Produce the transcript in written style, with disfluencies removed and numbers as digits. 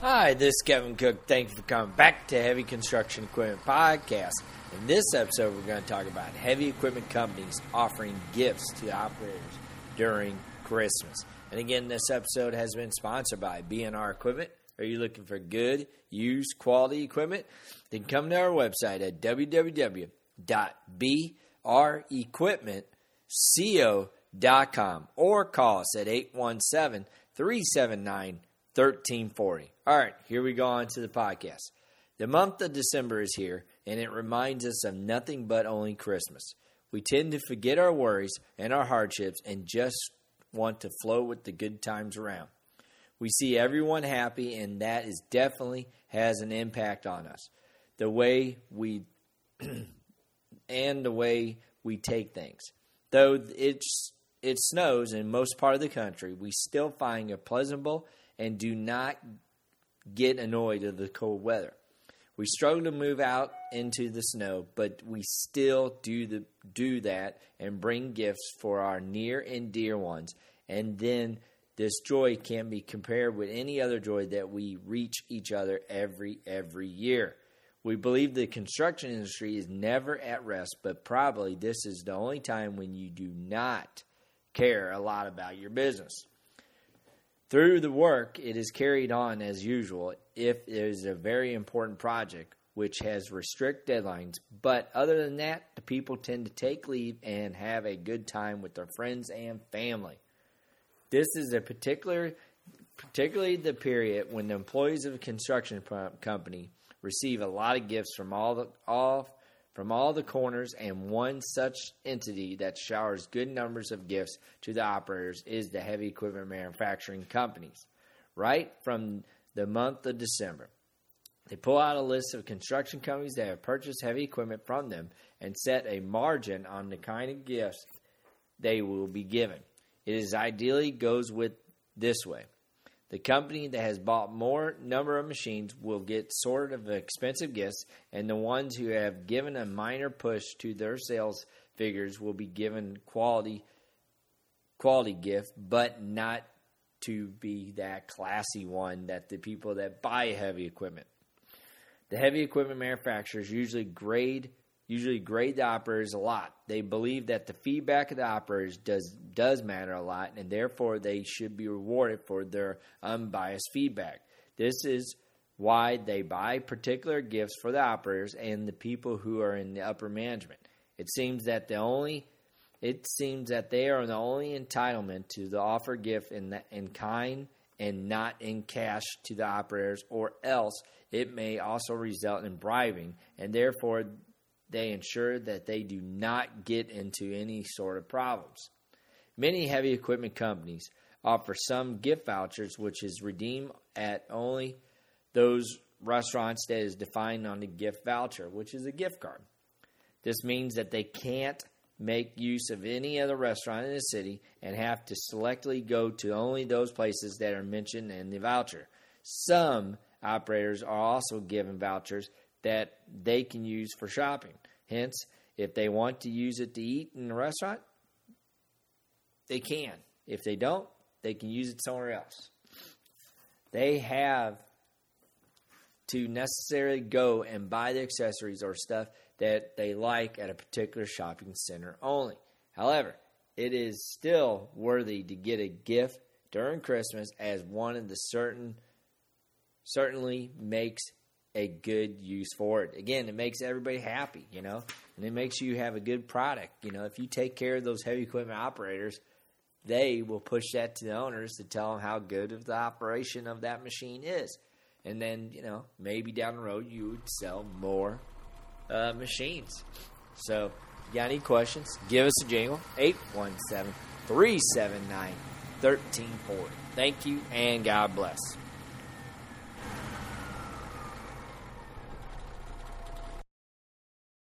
Hi, this is Kevin Cook. Thank you for coming back to Heavy Construction Equipment Podcast. In this episode, we're going to talk about heavy equipment companies offering gifts to the operators during Christmas. And again, this episode has been sponsored by B&R Equipment. Are you looking for good, used, quality equipment? Then come to our website at www.brequipmentco.com or call us at 817-379-1340. All right, here we go on to the podcast. The month of December is here, and it reminds us of nothing but only Christmas. We tend to forget our worries and our hardships and just want to flow with the good times around. We see everyone happy, and that is definitely has an impact on us. The way we take things. Though it snows in most part of the country, we still find it pleasurable and do not get annoyed of the cold weather. We struggle to move out into the snow, but we still do that and bring gifts for our near and dear ones. And then this joy can't be compared with any other joy that we reach each other every year. We believe the construction industry is never at rest, but probably this is the only time when you do not care a lot about your business. Through the work, it is carried on as usual if it is a very important project which has strict deadlines. But other than that, the people tend to take leave and have a good time with their friends and family. This is particularly the period when the employees of a construction company receive a lot of gifts from all the corners, and one such entity that showers good numbers of gifts to the operators is the heavy equipment manufacturing companies. Right from the month of December, they pull out a list of construction companies that have purchased heavy equipment from them and set a margin on the kind of gifts they will be given. It is ideally goes with this way. The company that has bought more number of machines will get sort of expensive gifts, and the ones who have given a minor push to their sales figures will be given quality gift, but not to be that classy one that the people that buy heavy equipment. The heavy equipment manufacturers usually grade the operators a lot. They believe that the feedback of the operators does matter a lot, and therefore they should be rewarded for their unbiased feedback. This is why they buy particular gifts for the operators and the people who are in the upper management. It seems that they are the only entitlement to the offer gift in kind and not in cash to the operators, or else it may also result in bribing, and therefore they ensure that they do not get into any sort of problems. Many heavy equipment companies offer some gift vouchers, which is redeemed at only those restaurants that is defined on the gift voucher, which is a gift card. This means that they can't make use of any other restaurant in the city and have to selectively go to only those places that are mentioned in the voucher. Some operators are also given vouchers that they can use for shopping. Hence, if they want to use it to eat in the restaurant, they can. If they don't, they can use it somewhere else. They have to necessarily go and buy the accessories or stuff that they like at a particular shopping center only. However, it is still worthy to get a gift during Christmas, as one of the certainly makes a good use for it. Again, it makes everybody happy, and it makes you have a good product. If you take care of those heavy equipment operators, they will push that to the owners to tell them how good of the operation of that machine is. And then, maybe down the road you would sell more machines. So, you got any questions? Give us a jingle, 817-379-1340. Thank you, and God bless.